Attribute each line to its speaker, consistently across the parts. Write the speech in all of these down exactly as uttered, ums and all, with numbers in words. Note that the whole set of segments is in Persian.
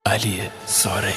Speaker 1: علی زارعی.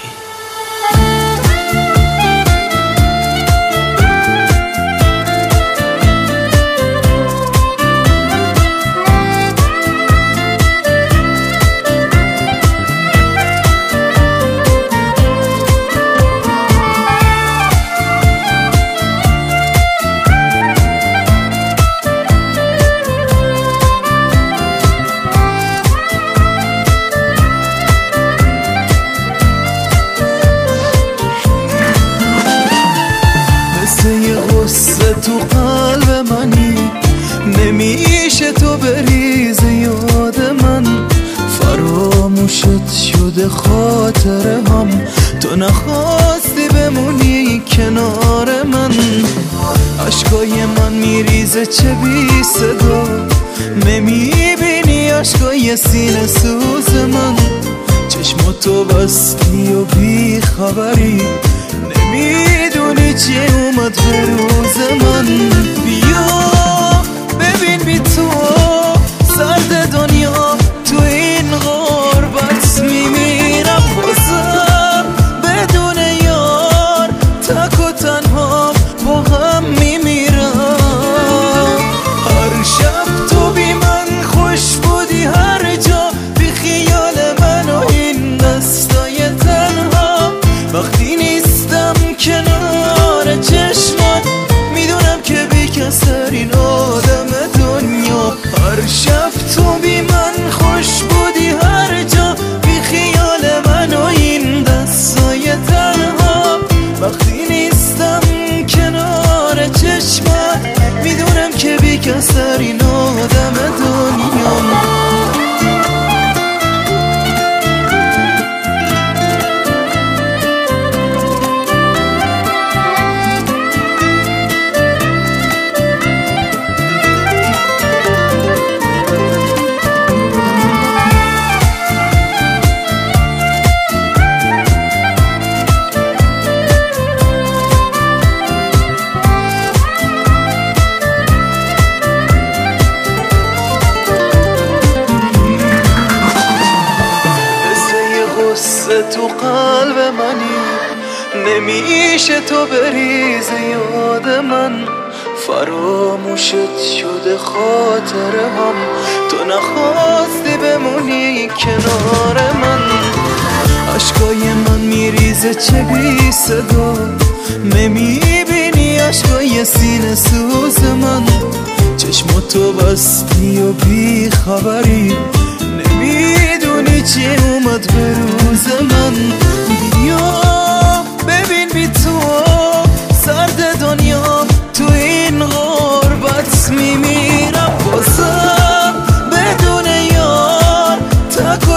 Speaker 2: تو قلب منی نمیشه تو بریزه یاد من، فراموشت شده خاطره هم، تو نخواستی بمونی کنار من. عشقای من میریزه چه بی صدا، نمیبینی عشقای سینه سوز من، چشماتو بستی و بی خبری، نمیدونی چی اومد به روز من. بیا ببین بی تو سرد دنیا، تو این غربت میمیرم بازم بدون یار، تک و تنها با هم میمیرم. هر شب تو بی من خوش بودی، هر جا بی خیال من و این دستای تنها، وقتی نیستم کنار چشمات میدونم که بی کسرین آدم دنیا. هر شب تو بی من خوش بودی، هر جا بی خیال من و این دستای تنها، وقتی نیستم کنار چشمات میدونم که بی کسرین آدم دنیا. تو قلب منی نمیشه تو بریزه یاد من، فراموشت شده خاطره هم، تو نخواستی بمونی کنار من. عشقای من میریزه چه بی صدا، نمیبینی عشقای سینه سوز من، چشماتو بستی و بی خبری، نمیدونی چی اومد به روز من. بیا ببین بی تو سرد دنیا، تو این غربت میمیرم بازم بدون یار، تک